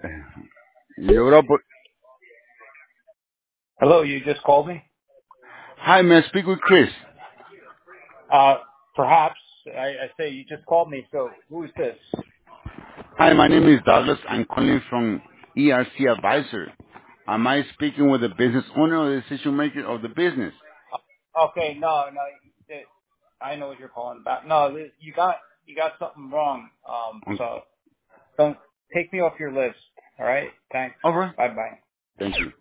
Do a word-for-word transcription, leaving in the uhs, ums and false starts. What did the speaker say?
Europa. Hello, you just called me? Hi, may I speak with Chris? Uh, perhaps. I, I say you just called me, so who is this? Hi, my name is Douglas. I'm calling from E R C Advisor. Am I speaking with the business owner or the decision maker of the business? Okay, no, no, it, I know what you're calling about. No, th- you got, you got something wrong. Um, Um, so don't take me off your list. All right? Thanks. All right. Bye bye. Thank you.